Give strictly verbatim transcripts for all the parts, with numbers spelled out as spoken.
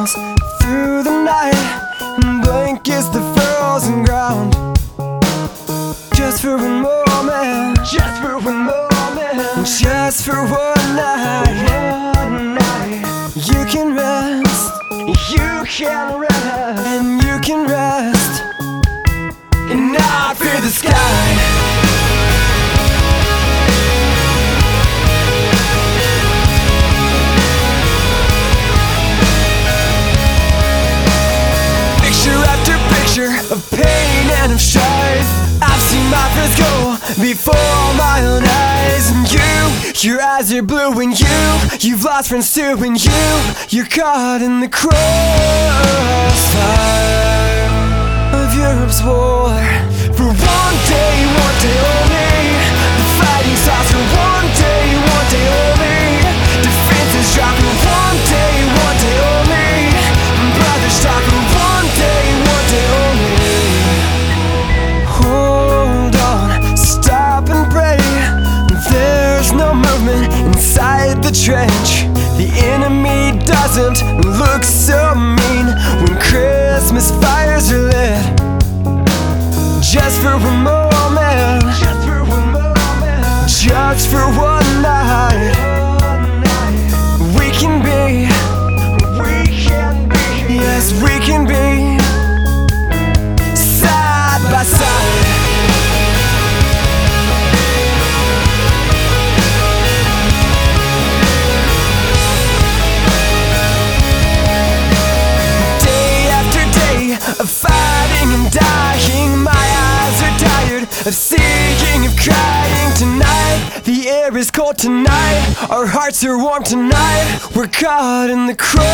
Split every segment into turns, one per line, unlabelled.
miles through the night, and blankets the frozen ground. Just for one moment, just for one moment, just for one night, one night. You can rest, you can rest, and you can rest, and not fear the sky. Of pain and of strife, I've seen my friends go before my own eyes. And you, your eyes are blue, and you, you've lost friends too. And you, you're caught in the crossfire of Europe's war. For one day, one day only, the fighting stops. For one day, one day only, defenses drop. For one day, one day only, brothers talk. For one day, one day only. Inside the trench, the enemy doesn't look so mean when Christmas fires are lit. Just for a moment, just for one moment, just for one night, we can be, we can be, yes, we can be side by side. Of fighting and dying, my eyes are tired of seeing, of crying tonight. The air is cold tonight, our hearts are warm tonight. We're caught in the crossfire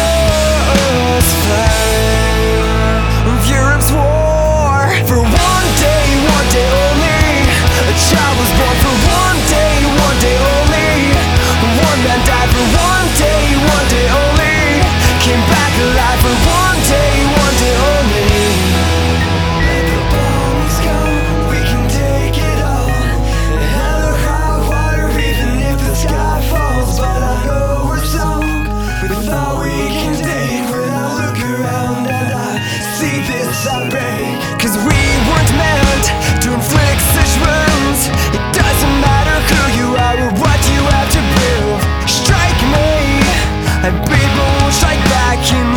of Europe's war. For one day, one day only, a child was born. For one day, one day only, one man died. For one day, one day only, came back alive. For one day, one day only. Cause we weren't meant to inflict such wounds. It doesn't matter who you are or what you have to prove. Strike me, and people will strike back. You